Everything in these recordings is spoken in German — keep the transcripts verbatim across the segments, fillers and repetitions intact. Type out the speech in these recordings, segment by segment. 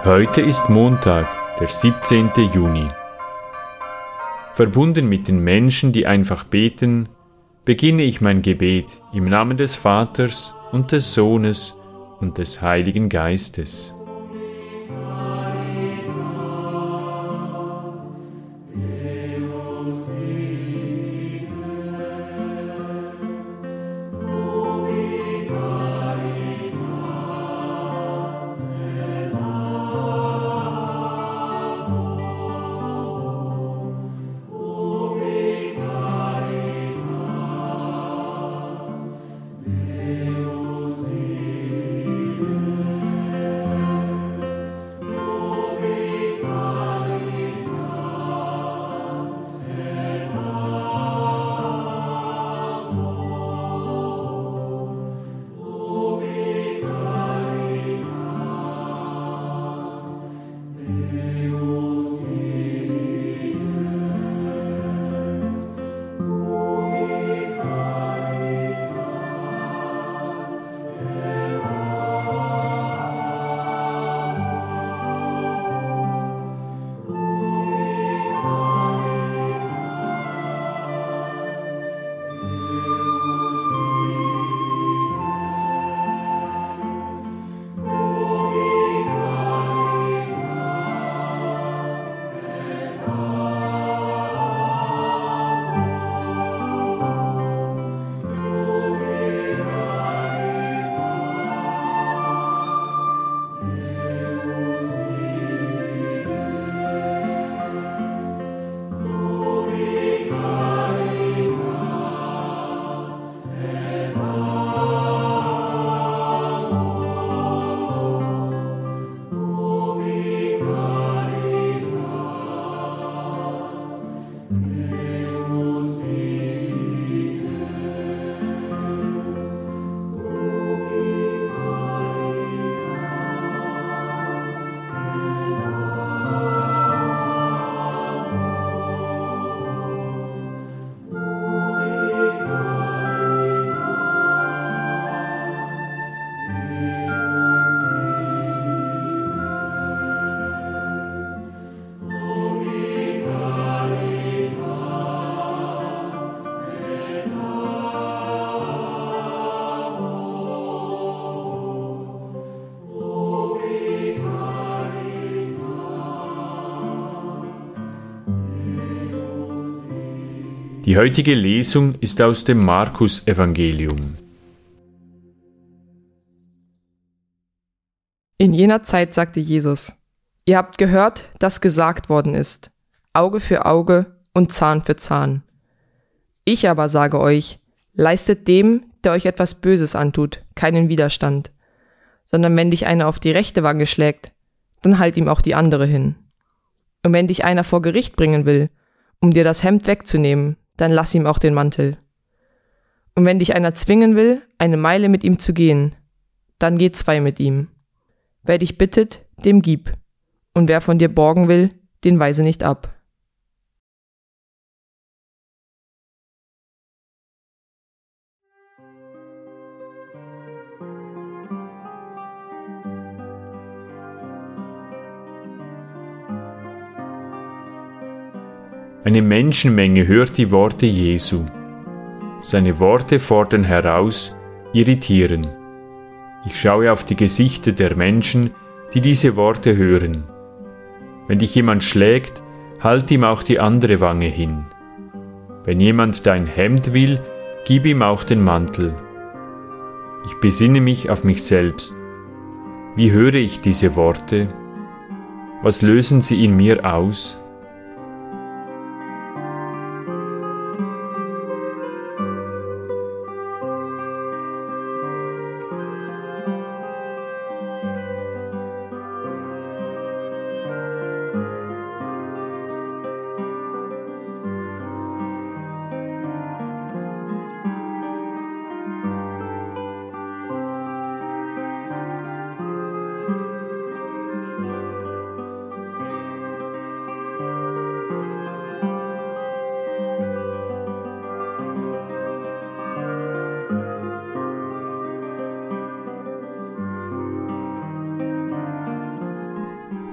Heute ist Montag, der siebzehnte Juni. Verbunden mit den Menschen, die einfach beten, beginne ich mein Gebet im Namen des Vaters und des Sohnes und des Heiligen Geistes. Die heutige Lesung ist aus dem Markus-Evangelium. In jener Zeit sagte Jesus: Ihr habt gehört, dass gesagt worden ist, Auge für Auge und Zahn für Zahn. Ich aber sage euch, leistet dem, der euch etwas Böses antut, keinen Widerstand, sondern wenn dich einer auf die rechte Wange schlägt, dann halt ihm auch die andere hin. Und wenn dich einer vor Gericht bringen will, um dir das Hemd wegzunehmen, dann lass ihm auch den Mantel. Und wenn dich einer zwingen will, eine Meile mit ihm zu gehen, dann geh zwei mit ihm. Wer dich bittet, dem gib, und wer von dir borgen will, den weise nicht ab. Eine Menschenmenge hört die Worte Jesu. Seine Worte fordern heraus, irritieren. Ich schaue auf die Gesichter der Menschen, die diese Worte hören. Wenn dich jemand schlägt, halt ihm auch die andere Wange hin. Wenn jemand dein Hemd will, gib ihm auch den Mantel. Ich besinne mich auf mich selbst. Wie höre ich diese Worte? Was lösen sie in mir aus?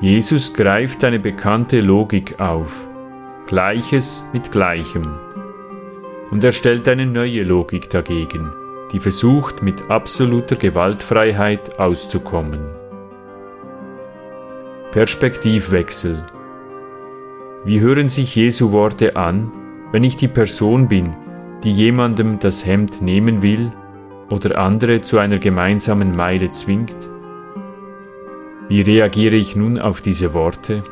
Jesus greift eine bekannte Logik auf, Gleiches mit Gleichem. Und er stellt eine neue Logik dagegen, die versucht, mit absoluter Gewaltfreiheit auszukommen. Perspektivwechsel. Wie hören sich Jesu Worte an, wenn ich die Person bin, die jemandem das Hemd nehmen will oder andere zu einer gemeinsamen Meile zwingt? Wie reagiere ich nun auf diese Worte?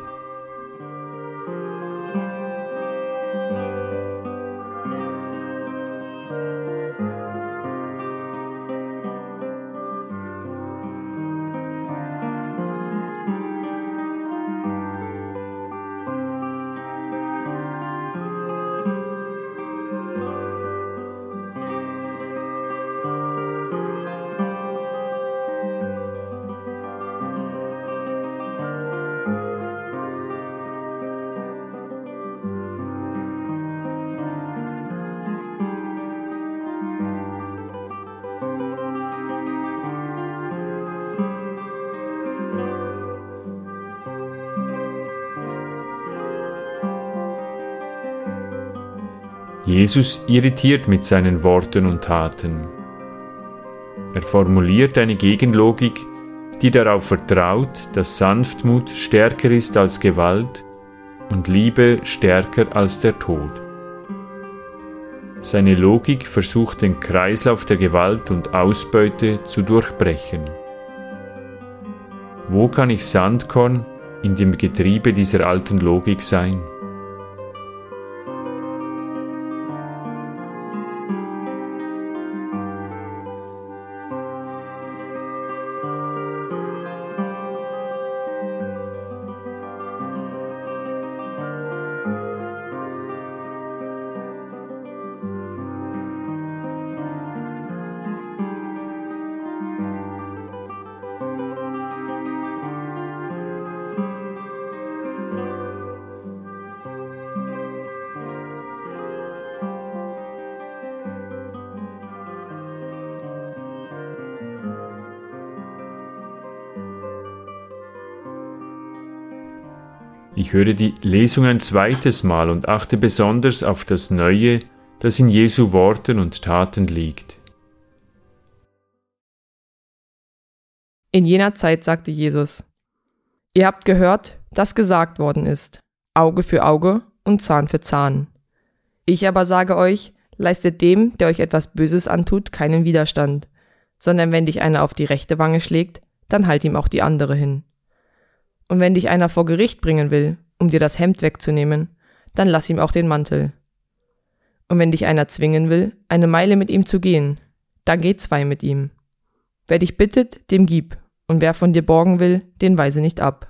Jesus irritiert mit seinen Worten und Taten. Er formuliert eine Gegenlogik, die darauf vertraut, dass Sanftmut stärker ist als Gewalt und Liebe stärker als der Tod. Seine Logik versucht den Kreislauf der Gewalt und Ausbeute zu durchbrechen. Wo kann ich Sandkorn in dem Getriebe dieser alten Logik sein? Ich höre die Lesung ein zweites Mal und achte besonders auf das Neue, das in Jesu Worten und Taten liegt. In jener Zeit sagte Jesus: Ihr habt gehört, dass gesagt worden ist, Auge für Auge und Zahn für Zahn. Ich aber sage euch, leistet dem, der euch etwas Böses antut, keinen Widerstand, sondern wenn dich einer auf die rechte Wange schlägt, dann halt ihm auch die andere hin. Und wenn dich einer vor Gericht bringen will, um dir das Hemd wegzunehmen, dann lass ihm auch den Mantel. Und wenn dich einer zwingen will, eine Meile mit ihm zu gehen, dann geh zwei mit ihm. Wer dich bittet, dem gib, und wer von dir borgen will, den weise nicht ab.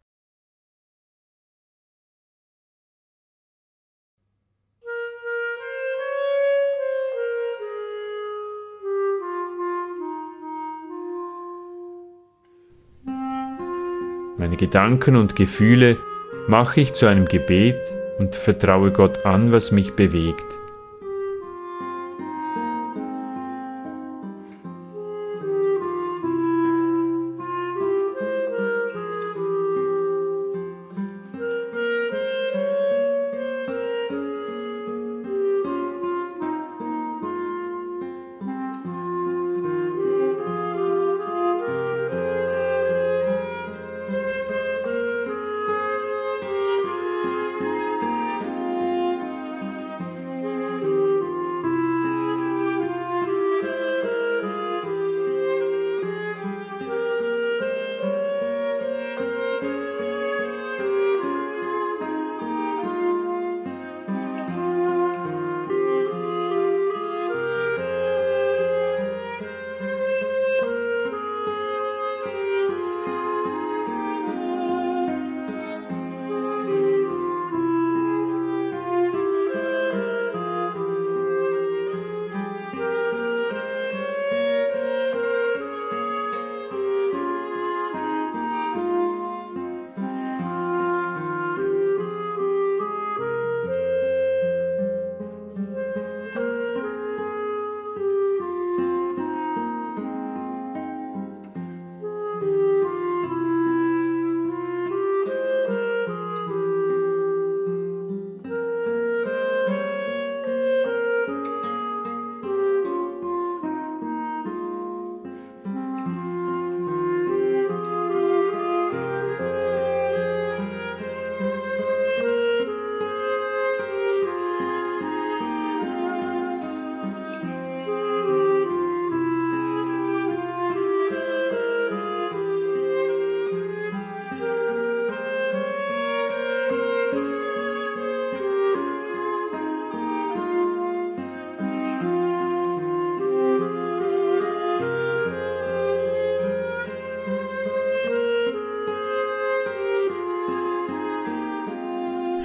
Meine Gedanken und Gefühle mache ich zu einem Gebet und vertraue Gott an, was mich bewegt.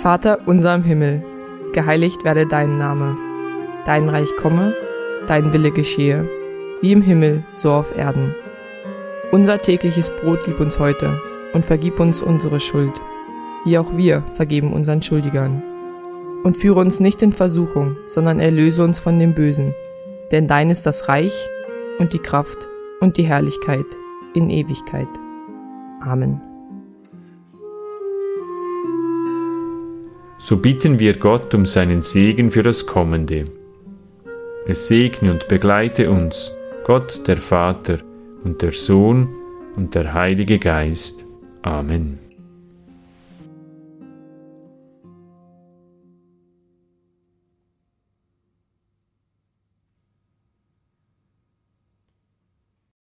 Vater unser im Himmel, geheiligt werde dein Name. Dein Reich komme, dein Wille geschehe, wie im Himmel, so auf Erden. Unser tägliches Brot gib uns heute und vergib uns unsere Schuld, wie auch wir vergeben unseren Schuldigern. Und führe uns nicht in Versuchung, sondern erlöse uns von dem Bösen. Denn dein ist das Reich und die Kraft und die Herrlichkeit in Ewigkeit. Amen. So bitten wir Gott um seinen Segen für das Kommende. Es segne und begleite uns, Gott der Vater und der Sohn und der Heilige Geist. Amen.